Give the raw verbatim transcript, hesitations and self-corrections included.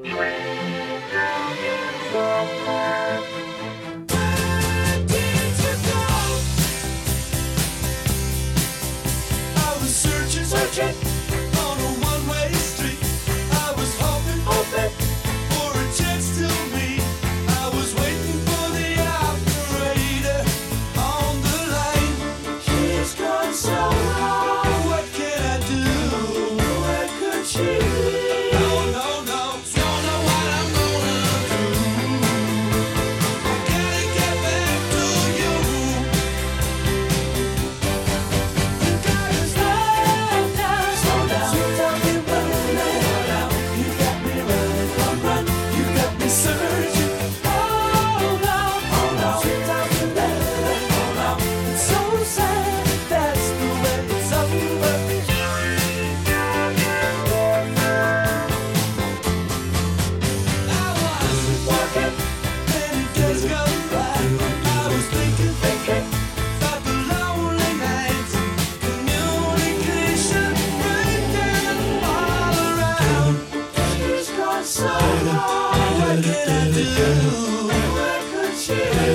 I was searching, searching on a one-way street. I was hoping, hoping for a chance to meet. I was waiting for the operator on the line. She's gone so long. What can I do? Where could she be? No, no, no, don't know what I'm gonna do. I gotta get back to you. You gotta slow down, slow down. Sweet talking, running, hold out. You got me running, run, run. You got me searching. Hold on, hold on. Sweet talking, running, hold out. It's so sad, that's the way it's over. I was walking, many days gone by. I was thinking, thinking about the lonely nights. Communication breaking all around. She's gone so long. What can I do? Where could she be?